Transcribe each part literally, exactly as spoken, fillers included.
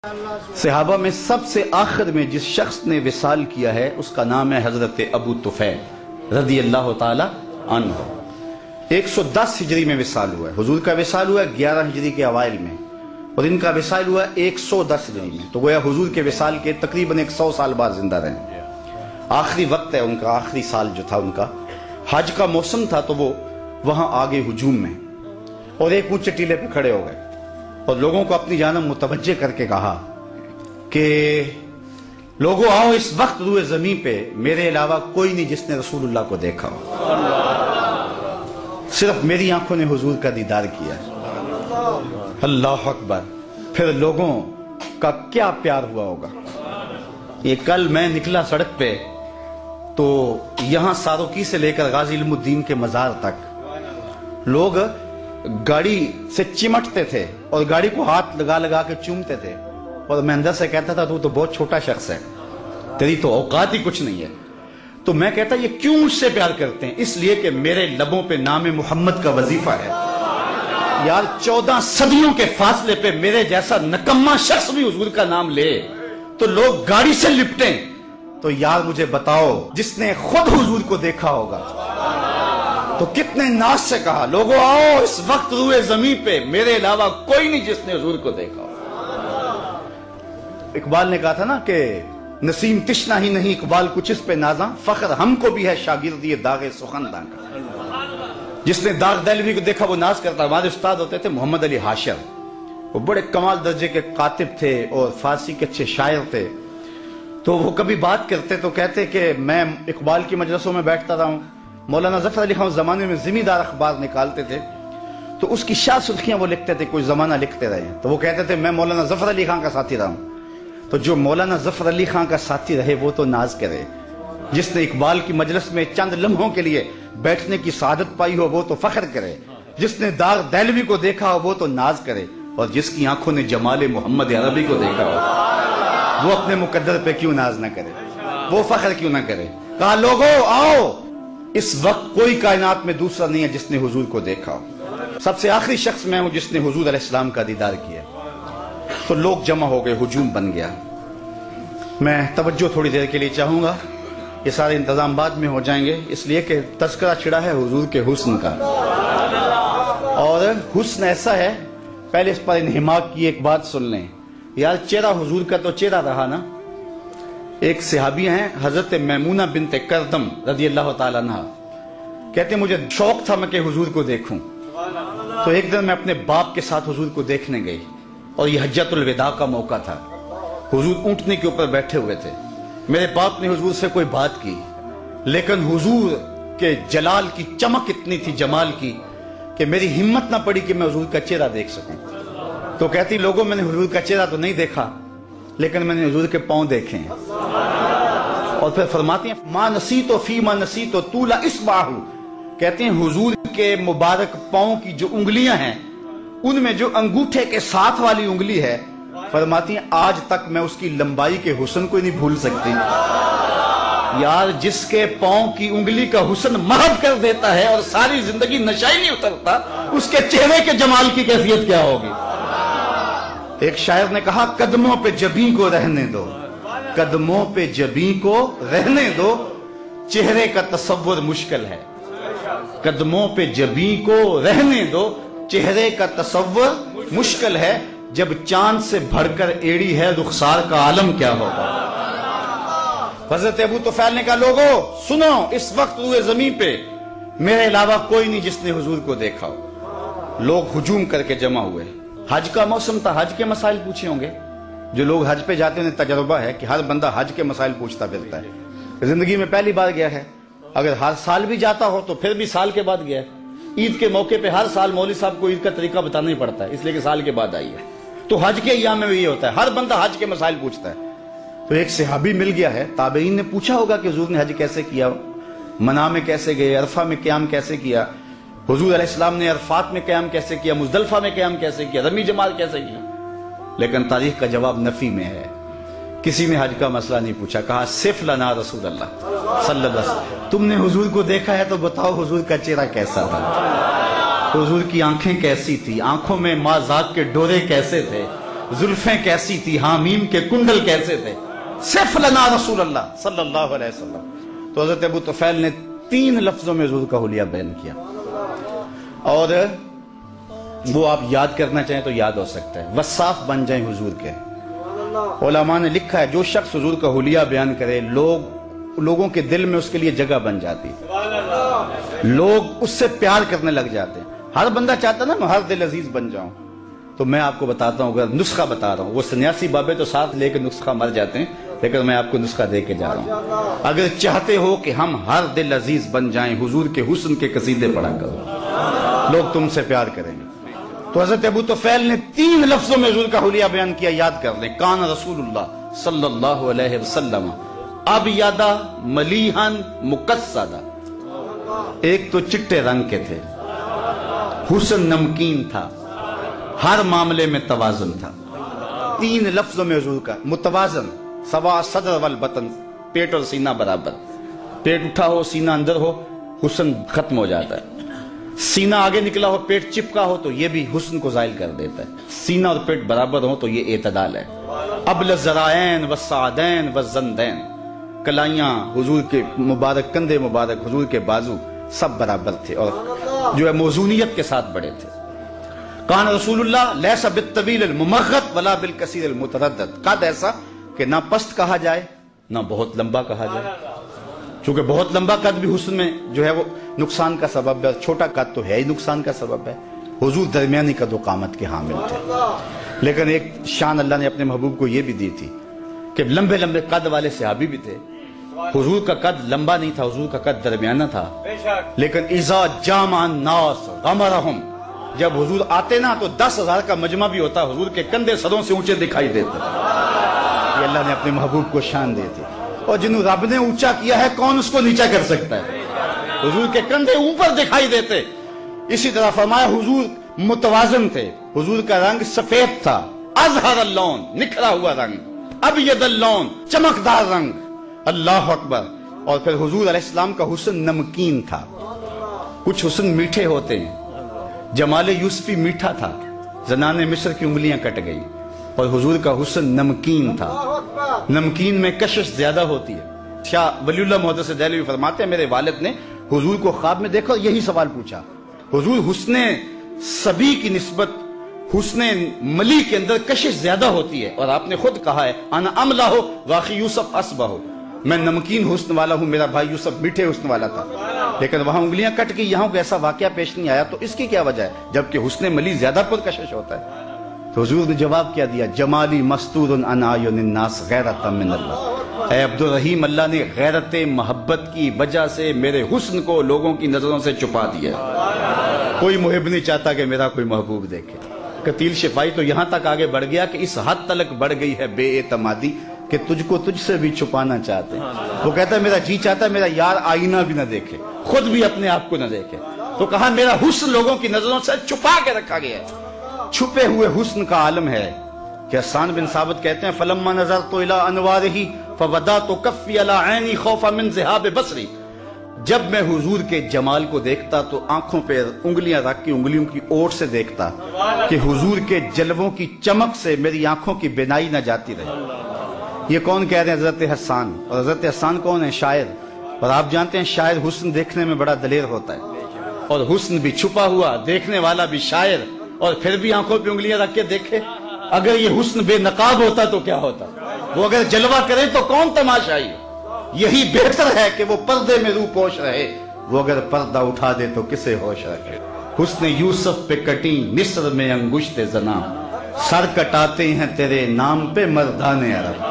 صحابہ میں سب سے آخر میں جس شخص نے وصال کیا ہے اس کا نام ہے حضرت ابو طفیل رضی اللہ تعالی عنہ۔ ایک سو دس ہجری میں وصال ہوا ہے، حضور کا وصال ہوا ہے گیارہ ہجری کے اوائل میں، اور ان کا وصال ہوا ہے ایک سو دس ہجری میں، تو گویا حضور کے وصال کے تقریباً ایک سو سال بعد زندہ رہے۔ آخری وقت ہے ان کا، آخری سال جو تھا ان کا، حج کا موسم تھا، تو وہ وہاں آگے ہجوم میں اور ایک اونچے ٹیلے پہ کھڑے ہو گئے اور لوگوں کو اپنی جانب متوجہ کر کے کہا کہ لوگوں آؤ، اس وقت روئے زمین پہ میرے علاوہ کوئی نہیں جس نے رسول اللہ کو دیکھا ہو، صرف میری آنکھوں نے حضور کا دیدار کیا۔ اللہ اکبر! پھر لوگوں کا کیا پیار ہوا ہوگا۔ یہ کل میں نکلا سڑک پہ تو یہاں ساروکی سے لے کر غازی علم الدین کے مزار تک لوگ گاڑی سے چمٹتے تھے اور گاڑی کو ہاتھ لگا لگا کے چومتے تھے، اور میں اندر سے کہتا تھا تو تو بہت چھوٹا شخص ہے، تیری تو اوقات ہی کچھ نہیں ہے۔ تو میں کہتا یہ کیوں مجھ سے پیار کرتے ہیں؟ اس لیے کہ میرے لبوں پہ نام محمد کا وظیفہ ہے۔ یار چودہ صدیوں کے فاصلے پہ میرے جیسا نکما شخص بھی حضور کا نام لے تو لوگ گاڑی سے لپٹیں، تو یار مجھے بتاؤ جس نے خود حضور کو دیکھا ہوگا تو کتنے ناز سے کہا لوگوں آؤ، اس وقت روئے زمین پہ میرے علاوہ کوئی نہیں جس نے حضور کو دیکھا ہوگا۔ اقبال نے کہا تھا نا کہ نسیم تشنا ہی نہیں اقبال کچھ اس پہ نازاں، فخر ہم کو بھی ہے شاگردی داغ سخنداں کا۔ جس نے داغ دہلوی کو دیکھا وہ ناز کرتا۔ ہمارے استاد ہوتے تھے محمد علی حاشر، وہ بڑے کمال درجے کے کاتب تھے اور فارسی کے اچھے شاعر تھے، تو وہ کبھی بات کرتے تو کہتے کہ میں اقبال کی مجلسوں میں بیٹھتا رہا ہوں، مولانا ظفر علی خان اس زمانے میں ذمہ دار اخبار نکالتے تھے تو اس کی شاہ سرخیاں وہ لکھتے تھے، کوئی زمانہ لکھتے رہے، تو وہ کہتے تھے میں مولانا ظفر علی خان کا ساتھی رہا ہوں۔ تو جو مولانا ظفر علی خان کا ساتھی رہے وہ تو ناز کرے، جس نے اقبال کی مجلس میں چند لمحوں کے لیے بیٹھنے کی سعادت پائی ہو وہ تو فخر کرے، جس نے داغ دہلوی کو دیکھا ہو وہ تو ناز کرے، اور جس کی آنکھوں نے جمال محمد عربی کو دیکھا ہو وہ اپنے مقدر پہ کیوں ناز نہ کرے، وہ فخر کیوں نہ کرے۔ کہا لوگوں آؤ، اس وقت کوئی کائنات میں دوسرا نہیں ہے جس نے حضور کو دیکھا ہو، سب سے آخری شخص میں ہوں جس نے حضور علیہ السلام کا دیدار کیا۔ تو لوگ جمع ہو گئے، ہجوم بن گیا۔ میں توجہ تھوڑی دیر کے لیے چاہوں گا، یہ سارے انتظام بعد میں ہو جائیں گے، اس لیے کہ تذکرہ چھڑا ہے حضور کے حسن کا، اور حسن ایسا ہے، پہلے اس پر انہماک کی ایک بات سن لیں۔ یار چہرہ حضور کا تو چہرہ رہا نا۔ ایک صحابی ہیں حضرت میمونہ بنت کردم رضی اللہ تعالیٰ عنہ، کہتے ہیں مجھے شوق تھا میں کہ حضور کو دیکھوں، تو ایک دن میں اپنے باپ کے ساتھ حضور کو دیکھنے گئی، اور یہ حجۃ الوداع کا موقع تھا، حضور اونٹنے کے اوپر بیٹھے ہوئے تھے۔ میرے باپ نے حضور سے کوئی بات کی، لیکن حضور کے جلال کی چمک اتنی تھی، جمال کی، کہ میری ہمت نہ پڑی کہ میں حضور کا چہرہ دیکھ سکوں۔ تو کہتی لوگوں میں نے حضور کا چہرہ تو نہیں دیکھا، لیکن میں نے حضور کے پاؤں دیکھے ہیں۔ اور پھر فرماتی ہیں ما نسیتو فیما نسیتو طول اصبعہ، کہتے ہیں حضور کے مبارک پاؤں کی جو انگلیاں ہیں ان میں جو انگوٹھے کے ساتھ والی انگلی ہے، فرماتی ہیں آج تک میں اس کی لمبائی کے حسن کو نہیں بھول سکتی۔ یار جس کے پاؤں کی انگلی کا حسن محو کر دیتا ہے اور ساری زندگی نشائی نہیں اترتا، اس کے چہرے کے جمال کی کیفیت کیا ہوگی۔ ایک شاعر نے کہا قدموں پہ جبیں کو رہنے دو، قدموں پہ جبیں کو رہنے دو، چہرے کا تصور مشکل ہے۔ قدموں پہ جبیں کو رہنے دو، چہرے کا تصور مشکل ہے، جب چاند سے بڑھ کر ایڑی ہے رخسار کا عالم کیا ہوگا۔ حضرت ابو طفیل نے کہا لوگوں سنو، اس وقت روئے زمین پہ میرے علاوہ کوئی نہیں جس نے حضور کو دیکھا ہو۔ لوگ ہجوم کر کے جمع ہوئے، حج کا موسم تھا، حج کے مسائل پوچھے ہوں گے۔ جو لوگ حج پہ جاتے ہیں تجربہ ہے کہ ہر بندہ حج کے مسائل پوچھتا پھرتا ہے، زندگی میں پہلی بار گیا ہے، اگر ہر سال بھی جاتا ہو تو پھر بھی سال کے بعد گیا ہے۔ عید کے موقع پہ ہر سال مولوی صاحب کو عید کا طریقہ بتانا ہی پڑتا ہے، اس لیے کہ سال کے بعد آئی ہے۔ تو حج کے ایام میں بھی یہ ہوتا ہے، ہر بندہ حج کے مسائل پوچھتا ہے۔ تو ایک صحابی مل گیا ہے، تابعین نے پوچھا ہوگا کہ حضور نے حج کیسے کیا، منا میں کیسے گئے، عرفہ میں قیام کیسے کیا، حضور علیہ السلام نے عرفات میں قیام کیسے کیا، مزدلفہ میں قیام کیسے کیا، رمی جمال کیسے کیا۔ لیکن تاریخ کا جواب نفی میں ہے، کسی نے حج کا مسئلہ نہیں پوچھا، کہا صف لنا رسول اللہ صلی اللہ علیہ وسلم، تم نے حضور کو دیکھا ہے تو بتاؤ حضور کا چہرہ کیسا تھا، حضور کی آنکھیں کیسی تھی، آنکھوں میں ماں ذات کے ڈورے کیسے تھے، زلفیں کیسی تھی، حامیم کے کنڈل کیسے تھے، صف لنا رسول اللہ صلی اللہ علیہ وسلم. تو حضرت ابو طفیل نے تین لفظوں میں حضور کا حلیہ بیان کیا، اور وہ آپ یاد کرنا چاہیں تو یاد ہو سکتا ہے. وصاف بن جائیں حضور کے. علماء نے لکھا ہے جو شخص حضور کا حلیہ بیان کرے، لوگ لوگوں کے دل میں اس کے لیے جگہ بن جاتی، لوگ اس سے پیار کرنے لگ جاتے ہیں. ہر بندہ چاہتا نا میں ہر دل عزیز بن جاؤں. تو میں آپ کو بتاتا ہوں، اگر نسخہ بتا رہا ہوں، وہ سنیاسی بابے تو ساتھ لے کے نسخہ مر جاتے ہیں، لیکن میں آپ کو نسخہ دے کے جا رہا ہوں. اگر چاہتے ہو کہ ہم ہر دل عزیز بن جائیں، حضور کے حسن کے قصیدے پڑھا کرو، لوگ تم سے پیار کریں گے. تو حضرت ابو طفیل نے تین لفظوں میں حضور کا حلیہ بیان کیا، یاد کر لیں. کان رسول اللہ صلی اللہ علیہ وسلم ابیض ملیحا مقصدا. ایک تو چٹے رنگ کے تھے، حسن نمکین تھا، ہر معاملے میں توازن تھا. تین لفظوں میں حضور کا متوازن. سوا صدر والبطن، پیٹ اور سینہ برابر. پیٹ اٹھا ہو سینہ اندر ہو حسن ختم ہو جاتا ہے. سینہ آگے نکلا ہو پیٹ چپکا ہو تو یہ بھی حسن کو زائل کر دیتا ہے. سینہ اور پیٹ برابر ہو تو یہ اعتدال ہے. ابل الذرائین والسعدین والزندین، کلائیاں حضور کے مبارک، کندھے مبارک حضور کے بازو سب برابر تھے اور جو ہے موزونیت کے ساتھ بڑے تھے. کان رسول اللہ لیس بالطویل الممغط ولا بالکثیر المتردد. قد ایسا کہ نہ پست کہا جائے نہ بہت لمبا کہا جائے، چونکہ بہت لمبا قد بھی حسن میں جو ہے وہ نقصان کا سبب ہے، چھوٹا قد تو ہے ہی نقصان کا سبب ہے. حضور درمیانی قد و قامت کے حامل تھے. لیکن ایک شان اللہ نے اپنے محبوب کو یہ بھی دی تھی کہ لمبے لمبے قد والے صحابی بھی تھے. حضور کا قد لمبا نہیں تھا، حضور کا قد درمیانہ تھا. لیکن اذا جامع الناس غمرہم، جب حضور آتے نا تو دس ہزار کا مجمع بھی ہوتا، حضور کے کندھے سروں سے اونچے دکھائی دیتے. یہ اللہ نے اپنے محبوب کو شان دی تھی. اور جنہوں رب نے اونچا کیا ہے کون اس کو نیچا کر سکتا ہے. حضور کے کندھے اوپر دکھائی دیتے. اسی طرح فرمایا حضور متوازن تھے. حضور کا رنگ سفید تھا، ازہر اللون، نکھرا ہوا رنگ، ابیض اللون، چمکدار رنگ. اللہ اکبر. اور پھر حضور علیہ السلام کا حسن نمکین تھا. کچھ حسن میٹھے ہوتے ہیں. جمال یوسفی میٹھا تھا، زنان مصر کی انگلیاں کٹ گئی. اور حضور کا حسن نمکین تھا. نمکین میں کشش زیادہ ہوتی ہے. شاہ ولی اللہ محدث دہلوی فرماتے ہیں میرے والد نے حضور کو خواب میں دیکھا اور یہی سوال پوچھا. حضور حسن سبی کی نسبت حسن ملی کے اندر کشش زیادہ ہوتی ہے، اور آپ نے خود کہا ہے انا املا ہو واقعی یوسف اسبہ ہو، میں نمکین حسن والا ہوں، میرا بھائی یوسف میٹھے حسن والا تھا. لیکن وہاں انگلیاں کٹ گئی، یہاں کوئی ایسا واقعہ پیش نہیں آیا. تو اس کی کیا وجہ ہے جبکہ حسن ملی زیادہ پرکشش ہوتا ہے؟ تو حضور نے جواب کیا دیا، جمالی مستور عن اعین الناس غیرۃ من اللہ. اے عبد الرحیم، اللہ نے غیرت محبت کی وجہ سے میرے حسن کو لوگوں کی نظروں سے چھپا دیا. کوئی محب نہیں چاہتا کہ میرا کوئی محبوب دیکھے. قتیل شفائی تو یہاں تک آگے بڑھ گیا کہ اس حد تلک بڑھ گئی ہے بے اعتمادی کہ تجھ کو تجھ سے بھی چھپانا چاہتے ہیں. وہ کہتا ہے میرا جی چاہتا ہے میرا یار آئینہ بھی نہ دیکھے، خود بھی اپنے آپ کو نہ دیکھے. تو کہا میرا حسن لوگوں کی نظروں سے چھپا کے رکھا گیا ہے. چھپے ہوئے حسن کا عالم ہے کہ حسان بن ثابت کہتے ہیں فلما نظرت الى انوارہ فودعت کفی علی عینی خوفا من ذہاب بصری. جب میں حضور کے جمال کو دیکھتا تو آنکھوں پہ انگلیاں رکھ کے انگلیوں کی اوٹ سے دیکھتا کہ حضور کے جلووں کی چمک سے میری آنکھوں کی بینائی نہ جاتی رہے. یہ کون کہہ رہے ہیں؟ حضرت حسان. اور حضرت حسان کون ہے؟ شاعر. اور آپ جانتے ہیں شاعر حسن دیکھنے میں بڑا دلیر ہوتا ہے، اور حسن بھی چھپا ہوا، دیکھنے والا بھی شاعر، اور پھر بھی آنکھوں پہ انگلیاں رکھ کے دیکھے. اگر یہ حسن بے نقاب ہوتا تو کیا ہوتا؟ وہ اگر جلوہ کرے تو کون تماشائی؟ یہی بہتر ہے کہ وہ پردے میں روح پوش رہے، وہ اگر پردہ اٹھا دے تو کسے ہوش رکھے. حسن یوسف پہ کٹی مصر میں انگشت زنا، سر کٹاتے ہیں تیرے نام پہ مردان عرب.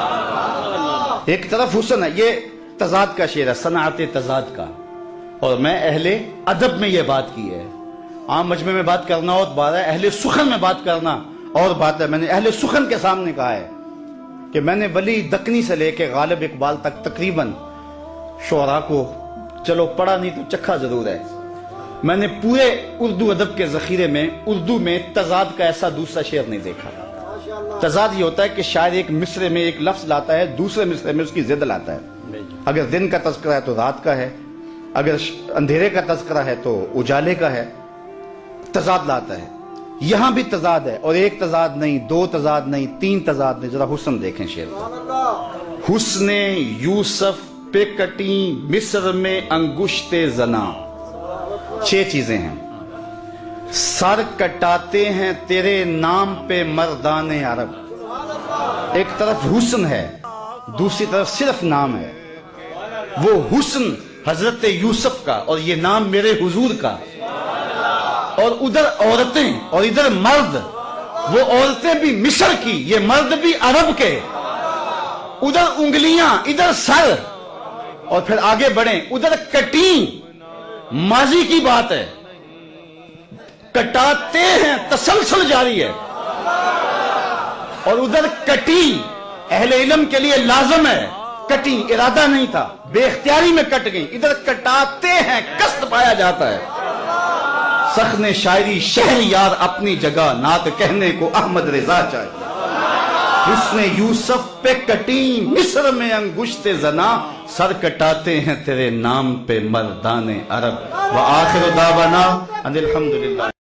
ایک طرف حسن ہے، یہ تضاد کا شعر ہے، صنعت تضاد کا. اور میں اہل ادب میں یہ بات کی ہے. عام مجمع میں بات کرنا اور بات ہے، اہل سخن میں بات کرنا اور بات ہے. میں نے اہل سخن کے سامنے کہا ہے کہ میں نے ولی دکنی سے لے کے غالب اقبال تک تقریباً شعراء کو چلو پڑھا نہیں تو چکھا ضرور ہے. میں نے پورے اردو ادب کے ذخیرے میں اردو میں تضاد کا ایسا دوسرا شعر نہیں دیکھا. تضاد یہ ہوتا ہے کہ شاعر ایک مصرے میں ایک لفظ لاتا ہے، دوسرے مصرے میں اس کی ضد لاتا ہے. اگر دن کا تذکرہ ہے تو رات کا ہے، اگر اندھیرے کا تذکرہ ہے تو اجالے کا ہے. تضاد لاتا ہے. یہاں بھی تضاد ہے، اور ایک تضاد نہیں، دو تضاد نہیں، تین تضاد نہیں. ذرا حسن دیکھیں شعر کا. حسن یوسف پہ کٹی مصر میں انگشت زنا. چھ چیزیں ہیں. سر کٹاتے ہیں تیرے نام پہ مردان عرب. ایک طرف حسن ہے، دوسری طرف صرف نام ہے. وہ حسن حضرت یوسف کا اور یہ نام میرے حضور کا، اور ادھر عورتیں اور ادھر مرد. وہ عورتیں بھی مصر کی، یہ مرد بھی عرب کے. ادھر انگلیاں ادھر سر، اور پھر آگے بڑھیں. ادھر کٹیں ماضی کی بات ہے، کٹاتے ہیں تسلسل جاری ہے. اور ادھر کٹی اہل علم کے لیے لازم ہے. کٹی ارادہ نہیں تھا، بے اختیاری میں کٹ گئی. ادھر کٹاتے ہیں قصد پایا جاتا ہے. سخن شاعری شہر یار اپنی جگہ، نعت کہنے کو احمد رضا چاہیے. حسن یوسف پہ کٹی مصر میں انگشت زنا، سر کٹاتے ہیں تیرے نام پہ مردان عرب. وآخر دعوانا ان الحمدللہ.